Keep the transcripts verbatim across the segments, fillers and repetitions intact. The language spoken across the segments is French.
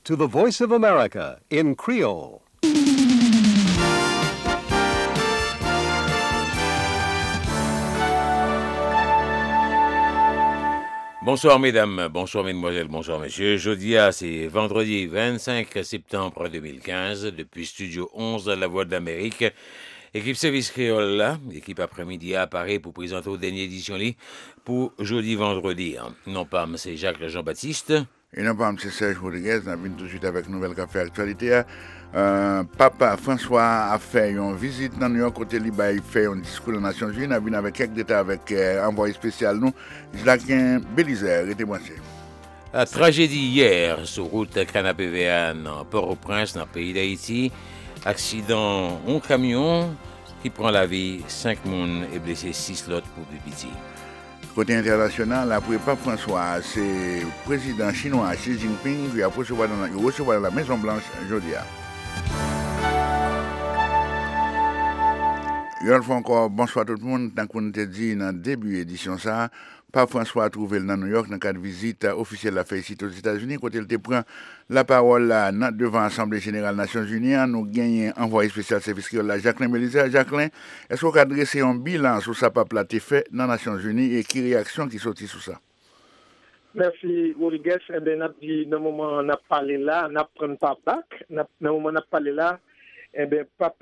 to the Voice of America in Creole. Bonsoir mesdames, bonsoir mesdemoiselles, bonsoir messieurs. Jeudi, c'est vendredi vingt-cinq septembre deux mille quinze, depuis Studio onze, La Voix de l'Amérique. Équipe Service Créole là, équipe après-midi à Paris pour présenter la dernière édition là pour jeudi, vendredi. Non pas, c'est Jacques Jean-Baptiste. Et non pas, M. Serge Rodriguez, on vient tout de suite avec Nouvelle Café Actualité. Euh, Papa François a fait une visite dans New York, côté Liba, il fait un discours aux Nations Unies, on vient avec quelques détails avec euh, envoyé spécial nous, Jacquin Bélizer, était branché. La tragédie hier sur route Canapé V A dans Port-au-Prince, dans le pays d'Haïti. Accident, un camion qui prend la vie, cinq personnes et blessé six l'autre pour Pipiti. Côté international, après Pape François, c'est le président chinois Xi Jinping qui a recevoir dans la, recevoir dans la Maison Blanche aujourd'hui. Une fois encore, bonsoir tout le monde. Tant qu'on te dit dans le début de l'édition, ça, Pape François a trouvé dans New York dans le cadre de visite officielle de la fait ici aux États-Unis. Quand il te prend la parole là, devant l'Assemblée générale des Nations Unies, nous gagnons envoyé spécial service qui est Jacqueline Bélizer. Jacqueline, est-ce qu'on a dressé un bilan sur ça pape là fait dans les Nations Unies et qui réaction qui sortit sur ça? Merci, Rodriguez. Eh bien, dans le moment où on a parlé là, on a pris pas bac. Dans le moment où on a parlé là, eh bien, Pape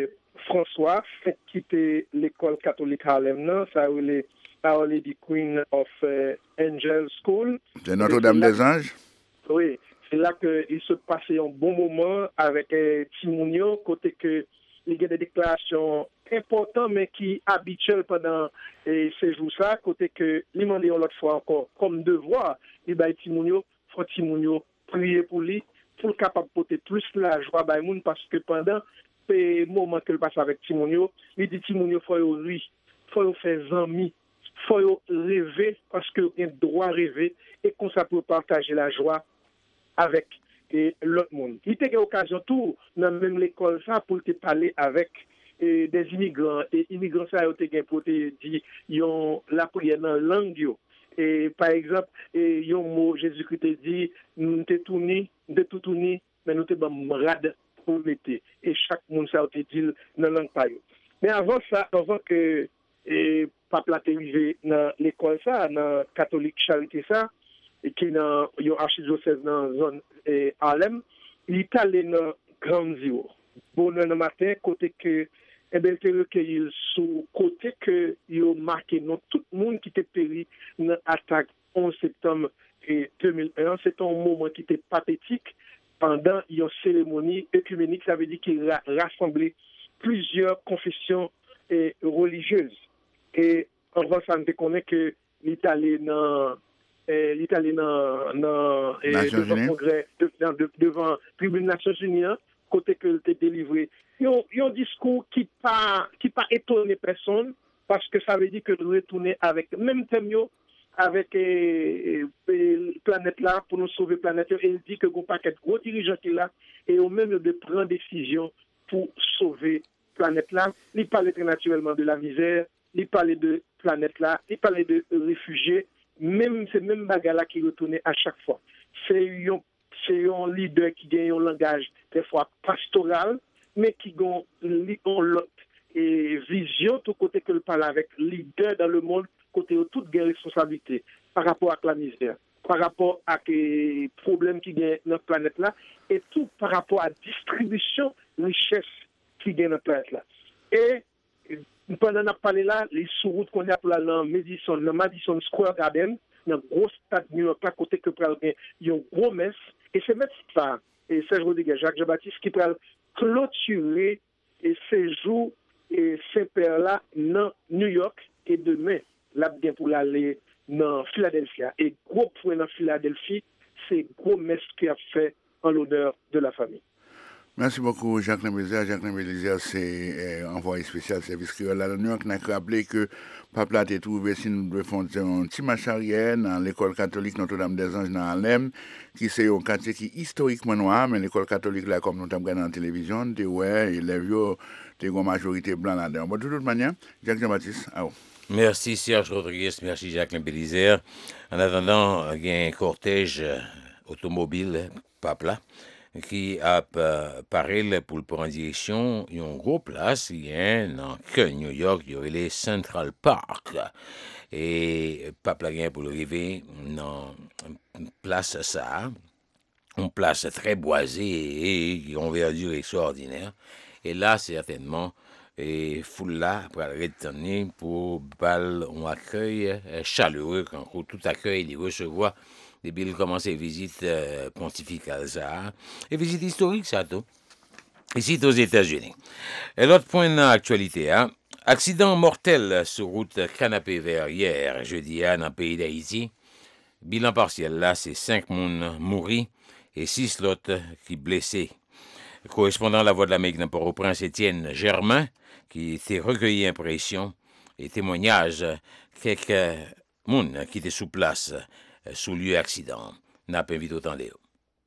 François fait quitter l'école catholique Harlem, ça a eu Our Lady Queen of uh, Angel School. C'est Notre-Dame des Anges? Oui, c'est là qu'il se passait un bon moment avec euh, Timounio, côté que il y a des déclarations importantes, mais qui habituelles pendant euh, ces jours-là, côté que il m'a dit l'autre fois encore, comme devoir, il y a Timounio, il faut Timounio prier pour lui, pour capable de porter plus la joie à monde, parce que pendant le moment qu'il passe avec Timounio, il dit Timounio, il faut lui, il faut faire amis. Il faut rêver parce qu'il y a droit à rêver et qu'on ça peut partager la joie avec et, l'autre monde. Il y a eu l'occasion tout dans même l'école ça pour te parler avec et, des immigrants et immigrants ça ont été pour te dire ils ont la prière dans langue et par exemple et yon mot Jésus-Christ te dit nous te tourner de tout tourner mais nous te rad pour mettre et chaque monde ça ont été dit dans langue pa yo. Mais avant ça avant que et pape la arrivé dans l'école ça dans catholique charité ça et qui dans yo archidiocèse dans zone et Harlem il est allé dans Grand Zéro bon le matin côté que et ben te recueilli sous côté que yo marqué non tout le monde qui était péri dans attaque onze septembre deux mille un c'est un moment qui était pathétique pendant une cérémonie œcuménique ça veut dire qu'il a rassemblé plusieurs confessions et religieuses. Et en vrai, ça me connaît que l'Italie dans eh, l'Italie dans dans eh, devant le congrès devant devant tribune Nations Unies côté que était délivré. Il y a un discours qui pas qui pas étonné personne parce que ça veut dire que de retourner avec même thème avec eh, eh, planète là pour nous sauver planète et il dit que gon paquet gros dirigeants qui là et au même de prendre décision pour sauver planète là, il parle très naturellement de la misère. Il parlait de planète là, il parlait de réfugiés, même ces mêmes bagages là qui retournaient à chaque fois. C'est un c'est un leader qui a un langage des fois pastoral, mais qui a l'autre et vision tout côté que le parle avec leader dans le monde côté de toute responsabilité par rapport à la misère, par rapport à les problèmes qui gagnent dans la planète là, et tout par rapport à la distribution de richesse qui gagne dans la planète là. Et pendant qu'on a parlé là, les sous-routes qu'on a pour la dans Madison, dans Madison Square Garden, dans le gros stade New York, à côté que il y a un gros messe, et c'est mettre ça, et Serge Rodriguez, Jacques Jean-Baptiste, qui peut clôturer et ces jours et ces pères là dans New York, et demain, là, bien pour aller dans Philadelphie. Et gros point dans Philadelphie, c'est gros messe qui a fait en l'honneur de la famille. Merci beaucoup, Jacqueline Bélizer. Jacqueline Bélizer, c'est euh, envoyé spécial service créole à New York. On a rappelé que Papa a trouvé si nous devons faire un petit match arrière dans l'école catholique Notre-Dame des Anges dans Harlem, qui c'est un quartier qui est historiquement noir, mais l'école catholique, là, comme nous avons regardé dans la télévision, de ouais, et les vieux, de une majorité blanche là-dedans. Bon, de toute manière, Jacques Jean-Baptiste, à vous. Merci Serge Rodriguez, merci Jacqueline Bélizer. En attendant, il y a un cortège automobile pape là, qui a euh, parlé pour prendre direction une grosse place qui est dans que New York, il y a les Central Park. Et pape là pour arriver dans une place ça, une place très boisée et une verdure extraordinaire. Et là, certainement, et foule là pour retenir pour bal un accueil chaleureux quand tout accueil les recevoir depuis il commence les visites euh, pontificales ça et visites historiques ça tout ici aux États-Unis. Et l'autre point dans l'actualité hein, accident mortel sur route Canapé Vert hier jeudi hein, dans le pays d'Haïti. Bilan partiel là c'est cinq personnes mortes et six autres qui blessés. Correspondant à la Voix de l'Amérique dans Port-au-Prince, Étienne Germain, qui était recueilli impressions et témoignages quelques personnes qui étaient sous place sous lieu accident. N'a pas invité autant Léo.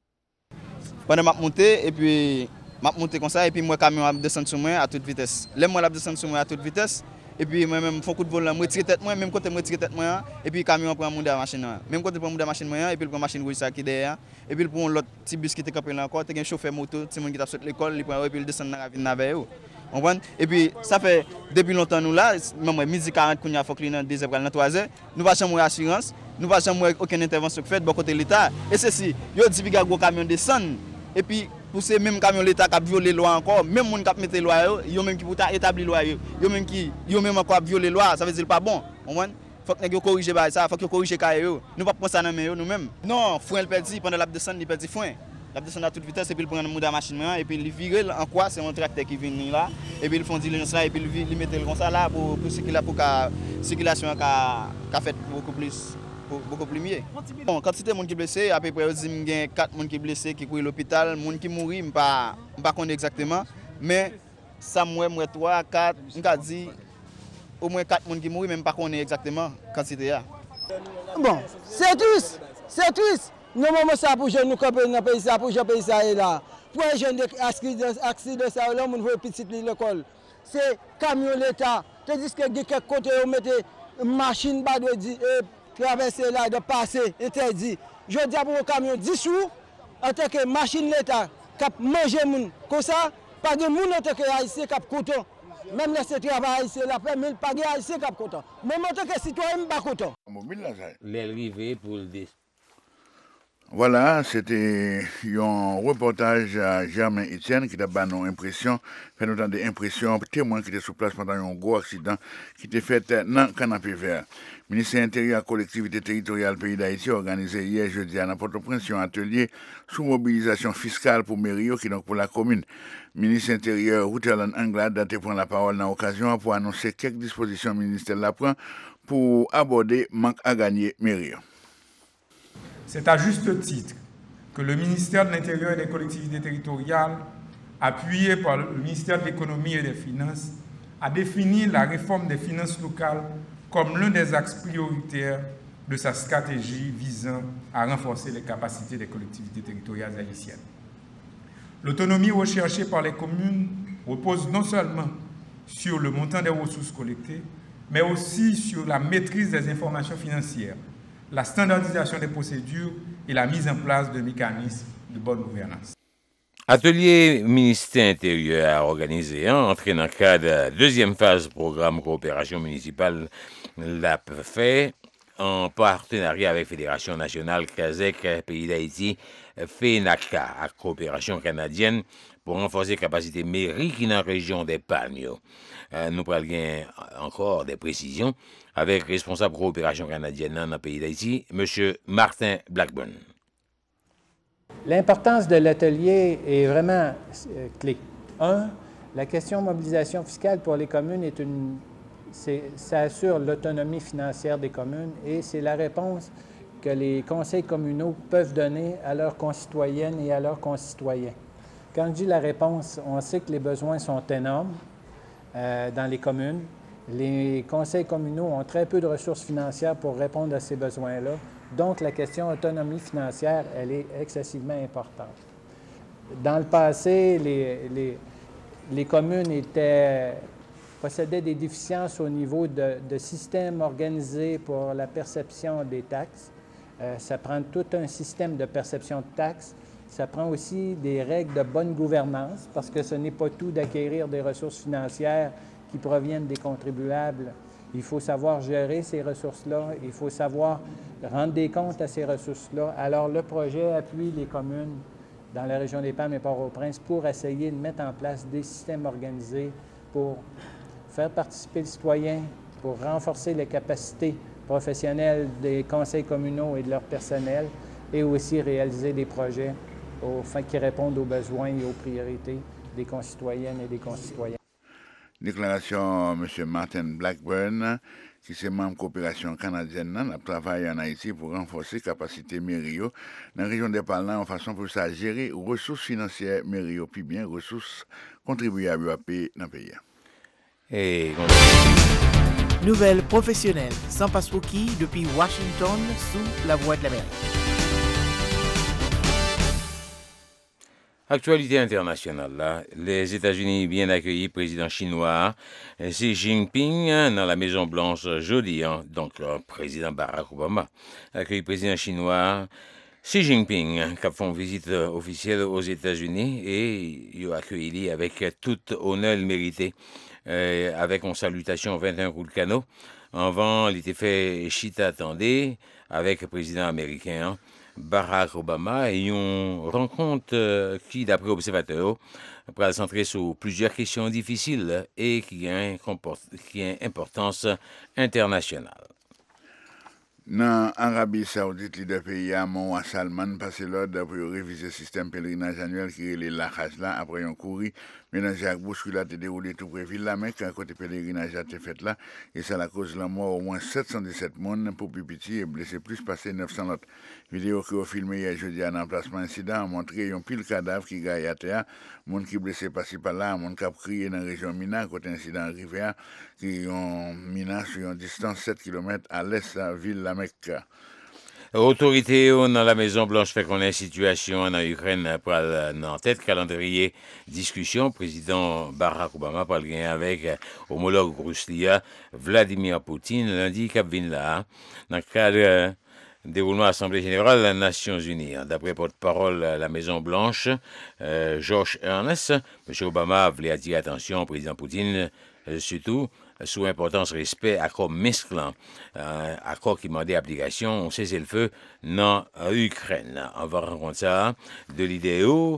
Pendant que je monté et puis je monté comme ça et puis moi camion a descendu sur moi à toute vitesse. Là moi a descendu sur moi à toute vitesse et puis moi même font coup de volant moi tirer tête moi même côté moi tirer tête moi et puis camion prend monter la machine même côté prend monter la machine moi et puis prend machine rouge ça qui derrière et puis prend l'autre petit bus qui était campé là encore, t'as un chauffeur moto, petit monde qui t'a sorti l'école, il prend et puis il descend dans la ville avec eux. On comprend et puis ça fait depuis longtemps nous là même midi quarante qu'on a faut que dans deux heures dans trois heures, nous pas jamais assurance, nous pas jamais aucune intervention faite bon côté l'état et ceci, yo dit que gros camion descend et puis pour ces mêmes camions l'état qui a violé loi encore, même monde qui mettre loi yo même qui pour établir loi yo, yo même qui yo même encore violer loi, ça veut dire pas bon. On comprend faut que nous corriger ça, faut que corriger caille yo. Nous pas prendre ça dans main nous même. Non, frein le perdu pendant la descente, il perdu frein. La descente à toute vitesse et puis il prend la machine et puis il vire en quoi c'est un tracteur qui vient là et puis ils font diligence là et puis ils mettent comme ça là pour pour circuler pour la circulation qu'a qu'a fait beaucoup plus beaucoup plus mieux. Bon, quantité de monde qui blessé à peu près il y a quatre monde qui blessé qui court à l'hôpital, monde qui mourir pas pas connaît exactement mais ça moi moi trois quatre on a dit au moins quatre personnes qui mourent, même pas connaît exactement quantité là. Bon, c'est triste, c'est triste. Nous moment ça pour jeunes nous camper dans pays ça pour jeune pays ça est là. Pour les jeunes accident accident ça là, on voit petite l'école. C'est camion l'état. Tandis que quelques côté on mettait machine pas de dire traverser là de passer interdit. Je dis pour le camion dix sous en tant que machine l'état cap manger moun comme ça pas de moun en tant que haïtien cap coton. Même les travail c'est la paix, mais pas haïtien cap content. Même en tant que citoyen pas content. L'arrivée pour le dé. Voilà, c'était un reportage à Germain Etienne qui a donné nos impressions, fait autant d'impressions, témoins qui étaient sur place pendant un gros accident qui était fait dans Canapé Vert. Le ministère intérieur et collectivité territoriale pays d'Haïti a organisé hier jeudi à Port-au-Prince un atelier sous mobilisation fiscale pour Mério qui donc pour la commune. Le ministre intérieur Rutherland Anglade a pris la parole dans l'occasion pour annoncer quelques dispositions ministérielles la prend pour aborder manque à gagner Mério. C'est à juste titre que le ministère de l'Intérieur et des collectivités territoriales, appuyé par le ministère de l'Économie et des Finances, a défini la réforme des finances locales comme l'un des axes prioritaires de sa stratégie visant à renforcer les capacités des collectivités territoriales haïtiennes. L'autonomie recherchée par les communes repose non seulement sur le montant des ressources collectées, mais aussi sur la maîtrise des informations financières, la standardisation des procédures et la mise en place de mécanismes de bonne gouvernance. Atelier ministère intérieur a organisé, hein, entré dans le cadre de la deuxième phase du programme coopération municipale, l'a fait en partenariat avec Fédération nationale Kazek, pays d'Haïti, FENACA, à coopération canadienne, pour renforcer les capacités mairie qui dans la région des Pagnos. Euh, nous parlons encore des précisions avec responsable coopération canadienne dans le pays d'Haïti, M. Martin Blackburn. L'importance de l'atelier est vraiment euh, clé. Un, la question de mobilisation fiscale pour les communes est une, c'est, ça assure l'autonomie financière des communes et c'est la réponse que les conseils communaux peuvent donner à leurs concitoyennes et à leurs concitoyens. Quand je dis la réponse, on sait que les besoins sont énormes euh, dans les communes. Les conseils communaux ont très peu de ressources financières pour répondre à ces besoins-là. Donc, la question autonomie financière, elle est excessivement importante. Dans le passé, les, les, les communes étaient, possédaient des déficiences au niveau de, de systèmes organisés pour la perception des taxes. Euh, ça prend tout un système de perception de taxes. ça prend aussi des règles de bonne gouvernance, parce que ce n'est pas tout d'acquérir des ressources financières qui proviennent des contribuables. Il faut savoir gérer ces ressources-là, il faut savoir rendre des comptes à ces ressources-là. Alors, le projet appuie les communes dans la région des P A M et Port-au-Prince pour essayer de mettre en place des systèmes organisés pour faire participer le citoyen, pour renforcer les capacités professionnelles des conseils communaux et de leur personnel, et aussi réaliser des projets au, qui répondent aux besoins et aux priorités des concitoyennes et des concitoyens. Déclaration M. Martin Blackburn, qui est membre de coopération canadienne, a travaillé en Haïti pour renforcer la capacité Mério dans la région des Palais en façon pour ça gérer les ressources financières Mério, puis bien ressources contribuables à payer dans le pays. Et... Nouvelles professionnelles sans Paswoki depuis Washington sous la Voix de l'Amérique. Actualité internationale, là, les États-Unis bien accueillis président chinois Xi Jinping dans la Maison Blanche jeudi, hein, donc le président Barack Obama accueilli président chinois Xi Jinping qui a fait une visite officielle aux États-Unis et il a accueilli avec tout honneur mérité, euh, avec une salutation vingt et un coups de canot. Avant, il était fait chita attendé avec le président américain hein, Barack Obama et une rencontre euh, qui, d'après observateurs, va se centrer sur plusieurs questions difficiles et qui a une importance internationale. Dans l'Arabie Saoudite, leader pays Mohammed Salman passe l'ordre pour réviser le système pèlerinage annuel qui est la Hajj là après un courri ménagé avec bousculade et déroulé tout près ville la Mecque, côté pèlerinage a été fait là et ça la cause de la mort au moins sept cent dix-sept personnes pour plus petit et blessé plus passé neuf cents autres. Vidéo qui a filmé hier jeudi à l'emplacement incident a montré un pile cadavre qui gagne à terre, monde qui blessé passé par là, monde qui a crié dans la région Mina côté incident arrivé qui ont Mina sur une distance sept kilomètres à l'est de la ville la Mecque. Autorité dans la Maison Blanche fait qu'on a une situation en Ukraine pour en tête calendrier discussion président Barack Obama pour le gagner avec homologue russe Vladimir Poutine lundi cap vin là dans le cadre déroulement de l'Assemblée générale des Nations Unies. D'après porte-parole de la Maison Blanche, euh, Josh Earnest, M. Obama voulait attirer attention au président Poutine, euh, surtout sous l'importance respect accord mesclant, euh, accord qui demandait application au cessez-le-feu dans l'Ukraine. On va rencontrer ça de l'idéo,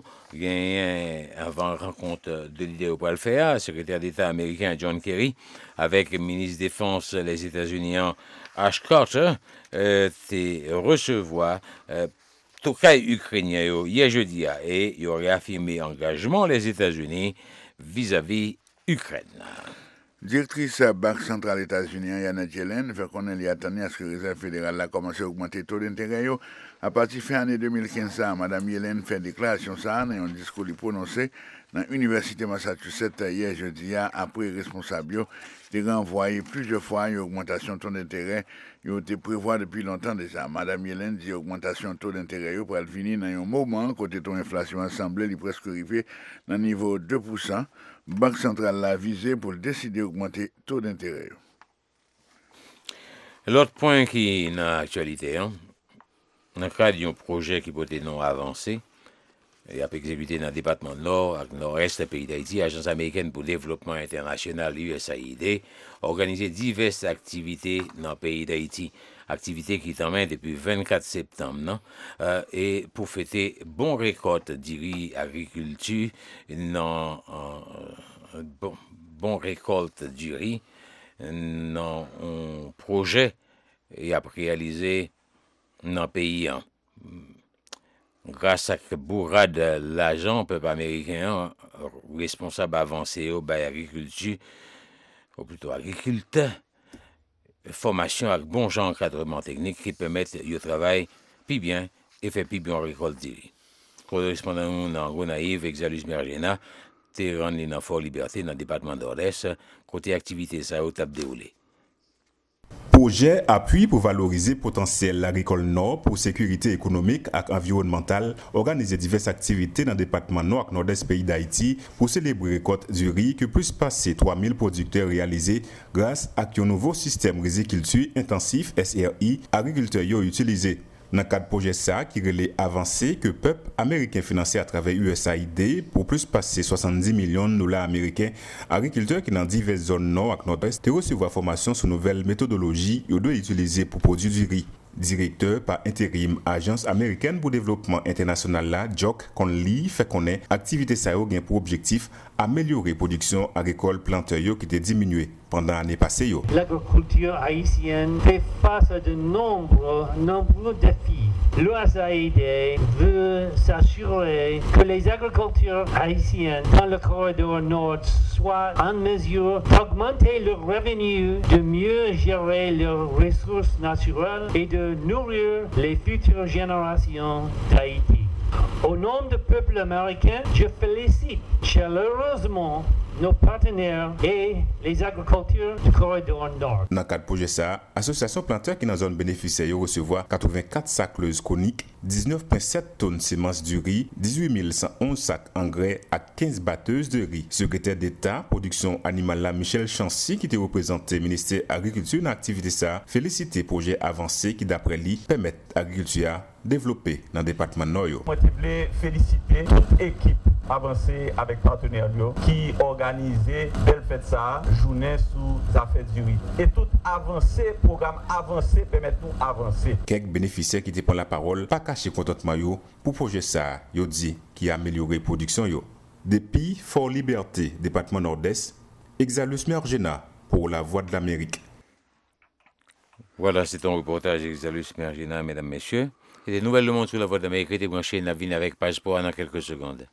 avant rencontre de l'idéo pour le faire, secrétaire d'État américain John Kerry, avec le ministre des Défense des États-Unis Ash Carter, euh, recevoir euh, tout cas ukrainien hier jeudi et il aurait affirmé engagement des États-Unis vis-à-vis Ukraine. Directrice Banque centrale États-Unis, Janet Yellen, fait qu'on est attendu à ce que la Réserve fédérale a commencé à augmenter le taux d'intérêt. À partir de fin année deux mille quinze, Mme Yellen fait déclaration ça dans un discours prononcé dans l'Université Massachusetts hier jeudi, après responsable de renvoyer plusieurs fois une augmentation de taux d'intérêt qui a été prévue depuis longtemps déjà. Mme Yellen dit augmentation de taux d'intérêt pour venir dans un moment côté taux d'inflation assemblée est presque arrivé dans le niveau deux pour cent. Banque centrale l'a visé pour décider d'augmenter le taux d'intérêt. L'autre point qui est dans l'actualité, hein, dans le cadre d'un projet qui peut être non avancé, et a exécuté dans le département nord, et nord-est du pays d'Haïti, l'Agence américaine pour le développement international, U S A I D, a organisé diverses activités dans le pays d'Haïti. Activité qui t'emmène depuis le vingt-quatre septembre, non? Euh, et pour fêter bon récolte du riz agriculture, non, euh, bon, bon récolte du riz, non, un projet et a réalisé dans le pays. Hein. Grâce à bourrade l'agent peuple américain responsable avancé au bail agriculture, ou plutôt agriculteur, formation avec bon genre encadrement technique qui permettent de travailler plus bien et faire plus bien récolte du riz. Correspondant dans Gonaïve, Exalus Mergena, terrain dans Fort Liberté dans le département d'Ordès, côté activité ça a été déroulé. Projet appui pour valoriser le potentiel agricole nord pour sécurité économique et environnementale, organiser diverses activités dans le département nord et nord-est pays d'Haïti pour célébrer la récolte du riz que plus passer trois mille producteurs réalisés grâce à un nouveau système riziculture intensif S R I agriculteurs ont utilisé. Dans le cadre de projet ça, qui relève avancé que le peuple américain financé à travers U S A I D pour plus passer soixante-dix millions de dollars américains, agriculteurs qui dans diverses zones nord et nord-est, de recevoir formation sur nouvelles méthodologies et doivent utiliser pour produire du riz. Directeur par intérim Agence américaine pour développement international là, Jock Conley fait connaître activité ça a pour objectif améliorer production agricole planteur qui était diminuée pendant l'année passée. L'agriculture haïtienne fait face à de nombreux, nombreux défis. L'U S A I D veut s'assurer que les agriculteurs haïtiennes dans le corridor nord soient en mesure d'augmenter leurs revenus, de mieux gérer leurs ressources naturelles et de nourrir les futures générations d'Haïti. Au nom du peuple américain, je félicite chaleureusement nos partenaires et les agriculteurs du corridor nord. Dans le cadre de projet ça, l'association planteur qui dans la zone bénéficiaire recevoir quatre-vingt-quatre sacs leuses coniques, dix-neuf virgule sept tonnes semences du riz, dix-huit mille cent onze sacs engrais à quinze batteuses de riz. Secrétaire d'État, production animale là, Michel Chancy, qui était représenté ministère agriculture dans l'activité ça, félicité projet avancé qui d'après lui permet l'agriculture à développer dans le département nord. Moi, je voulais féliciter toute équipe avancée avec partenaires qui organisé belle fête ça, journée sous affaires du riz. Et tout avancé, programme avancé permet nous avancer. Quelques bénéficiaires qui te prennent la parole, pas caché contentement yo pour projet ça, yo dit qui a amélioré production yo. Depuis Fort Liberté, département nord-est, Exalus Mergena pour la Voix de l'Amérique. Voilà, c'est un reportage Exalus Mergena, mesdames, messieurs. Et des nouvelles Le Monde sur la Voix de l'Amérique était branché dans la ville avec Passeport dans quelques secondes.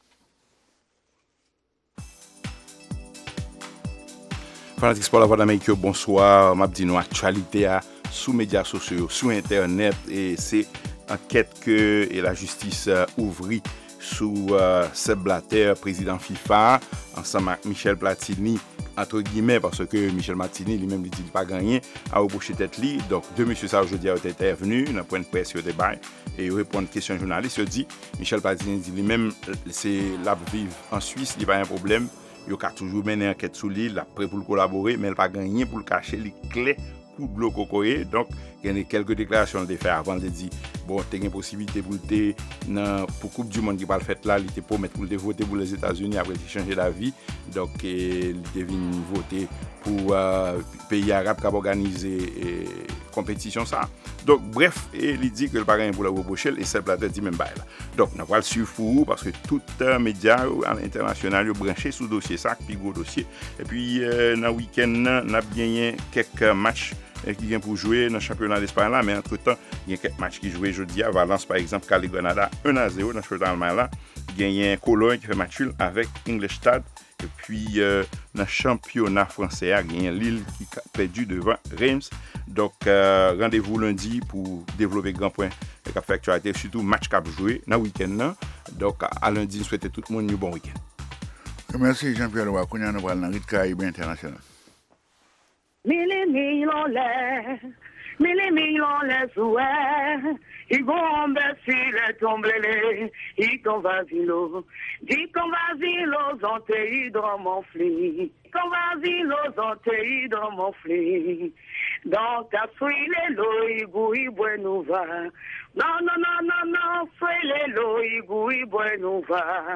Fanatique Sport La Voix d'Amérique, bonsoir. M'a dit nous actualité sous médias sociaux, sous internet et c'est enquête que et la justice euh, ouvrit sous euh, Sepp Blatter, président FIFA, ensemble avec Michel Platini entre guillemets parce que Michel Platini lui-même dit qu'il pas gagné à reprocher tête li. Donc deux monsieur ça aujourd'hui a été intervenu dans point de presse au débat et répondre question journaliste, il dit Michel Platini dit lui-même c'est la vivre en Suisse, il pas un problème. Il a toujours mené enquête sur lui, prêt pour collaborer, mais il n'a pas gagné pour le cacher les clés coup de l'eau cocoyer. Donc, il y a quelques déclarations de faire avant de dire bon, tu as une possibilité pour le pour Coupe du Monde qui va le faire là, il te promettre pour le voter pour les États-Unis après il changer d'avis. Donc, il devait voter pour euh, pays arabe qui a organisé euh, compétition ça. Donc, bref, il dit que le parrain pour la reprocher et Sepp Blatter dit même pas là. Donc, on va le suivre pour vous parce que tout euh, média à l'international est branché sous dossier ça, puis gros dossier. Et puis, euh, dans le week-end, on a gagné quelques matchs qui viennent pour jouer dans le championnat d'Espagne là, mais entre-temps, il y a quelques matchs qui jouent jeudi à Valence, par exemple, Cali Granada un à zéro dans le championnat allemand là. Il y a Cologne qui fait match nul avec Ingolstadt. Et puis, euh, dans le championnat français, il y a Lille qui a perdu devant Reims. Donc, euh, rendez-vous lundi pour développer grand point et faire actualité, surtout match qu'a joué dans le week-end là. Donc, à lundi, je souhaite tout le monde un bon week-end. Merci Jean-Pierre Loa. Nous allons dans le rythme Caraïbe international. Mille mille en l'air, mille mille en l'air, ouais. Ils vont baisser les tomber, ils t'en vasilo. Dis qu'on vasilo, ont été dans mon fli. Qu'on vasilo, ont été dans mon fli. Dans ta fruit, les lots, ils gouillent, bois nous va. Non, non, non, non, non, fruit, les lots, ils gouillent, bois nous va.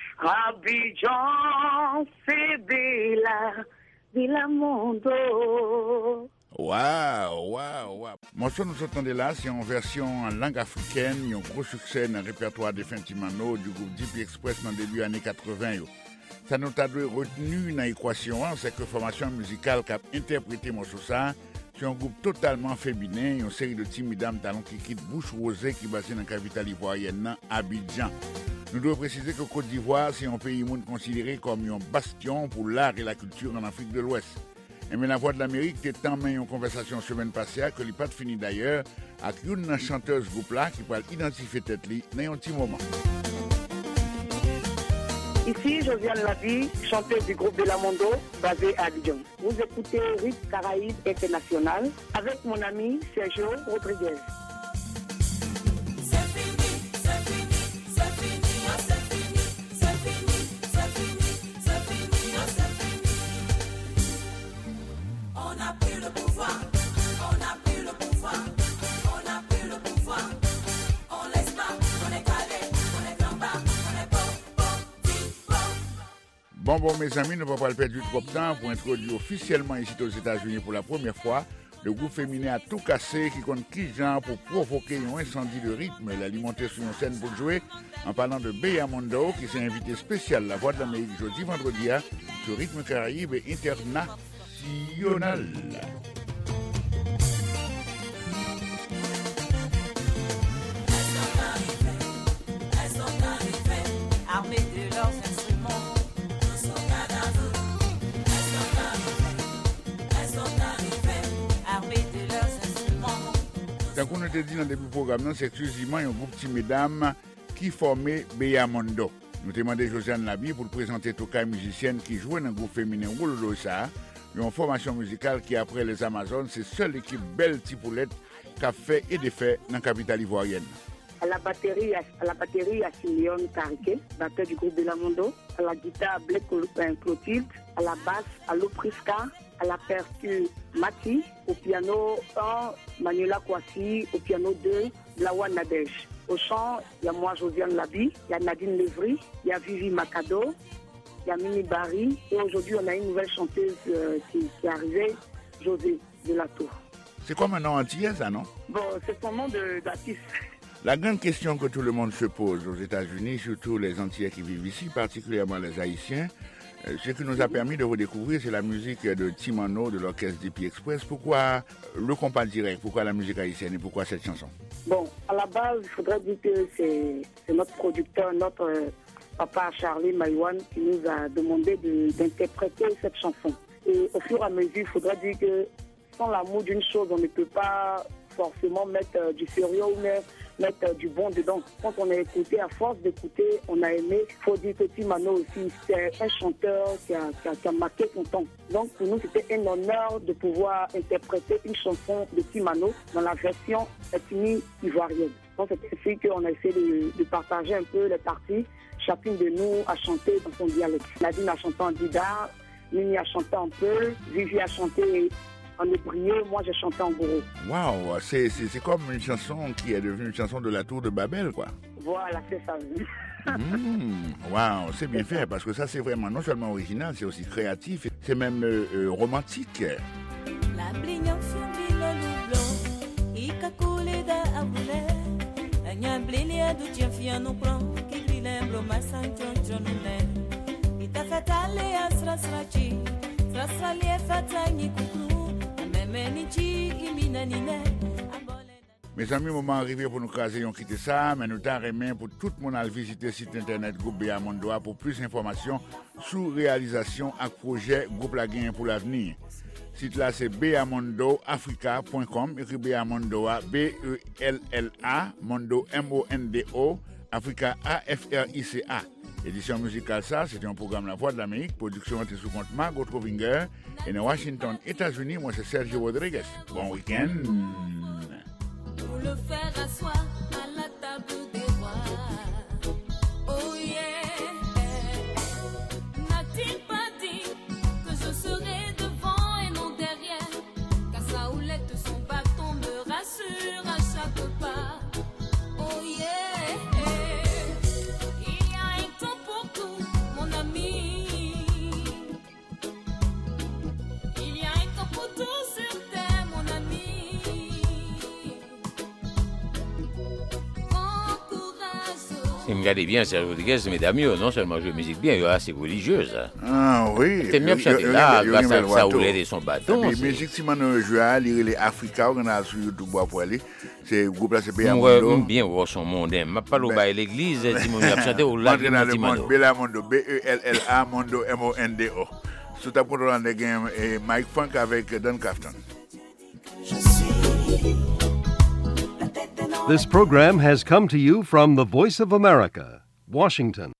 Abidjan, c'est bella. Villa Mondo. Waouh, waouh, waouh. Morceau nous entendez là, c'est en version en langue africaine, il y a un gros succès dans le répertoire de Fintimano du groupe D P Express dans le début des années quatre-vingts. Yo. Ça nous a retenu dans l'équation, c'est que la formation musicale qui a interprété morceau ça, c'est un groupe totalement féminin, une série de timides dames talents qui quittent Bouche Rosée qui est basée dans la capitale ivoirienne, Abidjan. Nous devons préciser que Côte d'Ivoire, c'est un pays monde considéré comme un bastion pour l'art et la culture en Afrique de l'Ouest. Et mais la Voix de l'Amérique était en main une conversation semaine passée que n'est pas fini d'ailleurs avec une chanteuse groupe là qui va identifier tête li dans un petit moment. Ici Josiane Lavi, chanteuse du groupe de la Mondo, basée à Abidjan. Vous écoutez Rythme Caraïbe International avec mon ami Sergio Rodriguez. On a plus le pouvoir, on a plus le pouvoir, on a plus le pouvoir. Bon, bon, mes amis, ne va pas perdre trop de temps pour introduire officiellement ici aux États-Unis pour la première fois le groupe féminin à tout casser qui compte qui genre pour provoquer un incendie de rythme et l'alimenter sur une scène pour jouer en parlant de Bea Mondo qui s'est invité spécial la Voix de l'Amérique jeudi vendredi sur Rythme Caraïbe International. Armés de leurs instruments, nous sommes à vous. Elles sont arrivées, armés de leurs instruments. Donc on a dit dans le début du programme, c'est exclusivement un groupe de mesdames qui formait Bea Mondo. Nous avons demandé Josiane Labi pour présenter tout cas musicienne qui joue dans un groupe féminin Wololo Sa, une formation musicale qui après les Amazones, c'est seule équipe belle Tipoulette qui a fait et défait dans la capitale ivoirienne. À la batterie, à la batterie, à Simeon Karike, batteur du groupe Bea Mondo. À la guitare, Blake Clotilde. À la basse, à l'Opriska. À la percu, Mati. Au piano un, Manuela Kwasi. Au piano deux, Lawa Nadej. Au chant, il y a moi, Josiane Labi. Il y a Nadine Levry. Il y a Vivi Macado. Il y a Mimi Barry. Et aujourd'hui, on a une nouvelle chanteuse euh, qui, qui est arrivée, José de la Tour. C'est comme un nom entier, ça, non? Bon, c'est son nom de, d'artiste. La grande question que tout le monde se pose aux États-Unis, surtout les Antillais qui vivent ici, particulièrement les Haïtiens, euh, ce qui nous a permis de redécouvrir, c'est la musique de Timano, de l'orchestre D P Express. Pourquoi le compas direct? Pourquoi la musique haïtienne et pourquoi cette chanson? Bon, à la base, il faudrait dire que c'est, c'est notre producteur, notre euh, papa Charlie Maïwan, qui nous a demandé de, d'interpréter cette chanson. Et au fur et à mesure, il faudrait dire que sans l'amour d'une chose, on ne peut pas forcément mettre euh, du sérieux ou mettre mettre du bon dedans. Quand on a écouté, à force d'écouter, on a aimé. Il faut dire que Timano aussi, c'est un chanteur qui a, qui, a, qui a marqué son temps. Donc pour nous, c'était un honneur de pouvoir interpréter une chanson de Timano dans la version ethnie ivoirienne. Donc c'est ainsi qu'on a essayé de, de partager un peu les parties. Chacune de nous a chanté dans son dialecte. Nadine a chanté en dida, Mimi a chanté en peu, Vivi a chanté en hébreu, moi j'ai chanté en gros. Waouh, c'est, c'est, c'est comme une chanson qui est devenue une chanson de la tour de Babel, quoi. Voilà, c'est ça. Mmh, waouh, c'est bien fait, parce que ça c'est vraiment non seulement original, c'est aussi créatif, c'est même euh, euh, romantique. La blignant fumbi le loublon, il a coulé da aboulé, il y a un blignant d'où tient fien nous prend, qui brille l'emblo ma sanction tchonouné, il t'a fait aller à Srasrachi, Srasrali est fait à Nikoukou. Mes amis, moment arrivé pour nous craser, on quitte ça, mais nous t'en remercions pour tout le monde à visiter le site internet Groupe Bea Mondo pour plus d'informations sur réalisation et projet Groupe La Gain pour l'avenir. Site là c'est beamondo africa point com, écrit Bea Mondo B E L L A, Mondo M O N D O, Africa A F R I C A. Édition musicale, ça, c'était un programme La Voix de l'Amérique, production était sous compte Margot Trovinger, et dans Washington, États-Unis, moi c'est Sergio Rodriguez. Bon week-end. Pour le faire asseoir à la table des rois. Oh yeah. N'a-t-il pas dit que je serai devant et non derrière? Car sa houlette, son bâton me rassure à chaque pas. Oh yeah. Si vous regardez bien, Serge Rodriguez, mesdames, non seulement joue musique bien, il est assez religieuse. Ah oui. C'est mieux que chanter là, grâce à sa houlette et son bâton. La musique, si on joue à lire les Africa, on a sur YouTube pour aller. C'est le groupe là, c'est Bea Mondo. Bien voir son monde. Je ne parle pas de l'église, si on a chanté au lac de Timano. Bea Mondo, B E L L A, Mondo, M O N D O. Sous ta programme de game, et Mike Funk avec Don Kafton. This program has come to you from the Voice of America, Washington.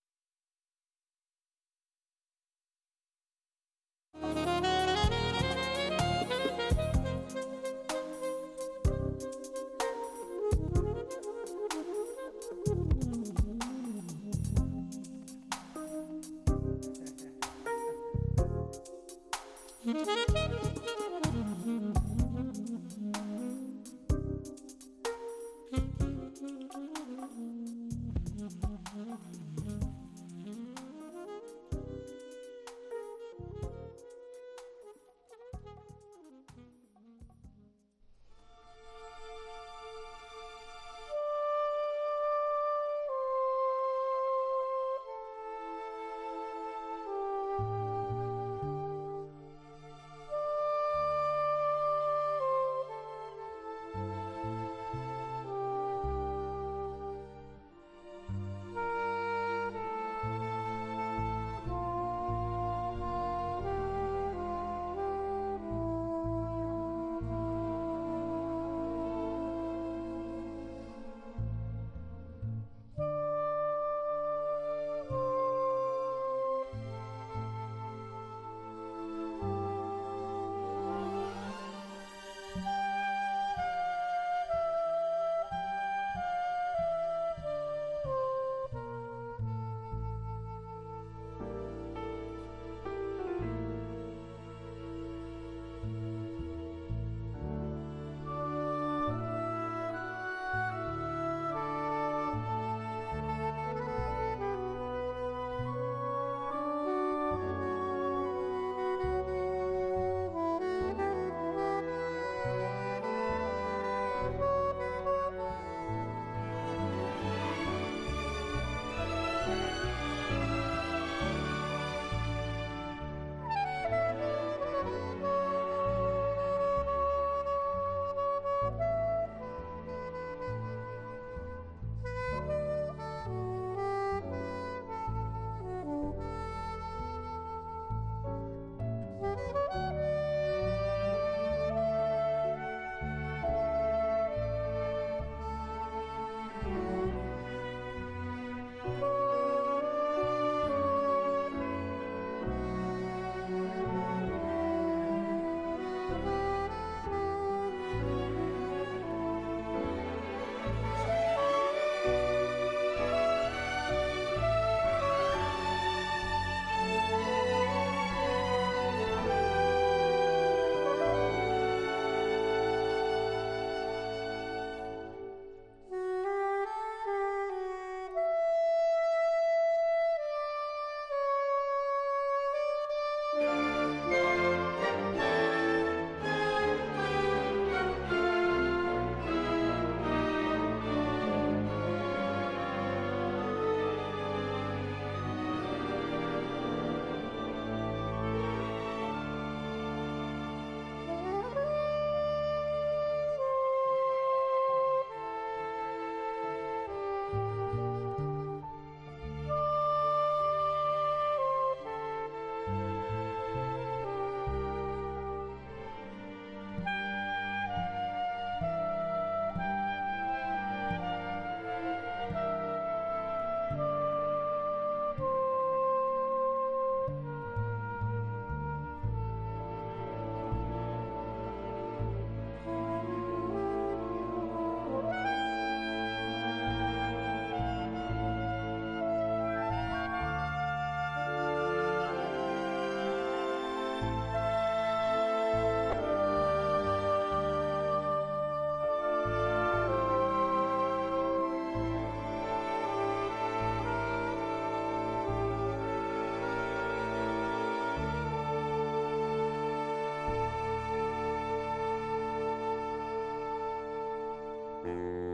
Thank you.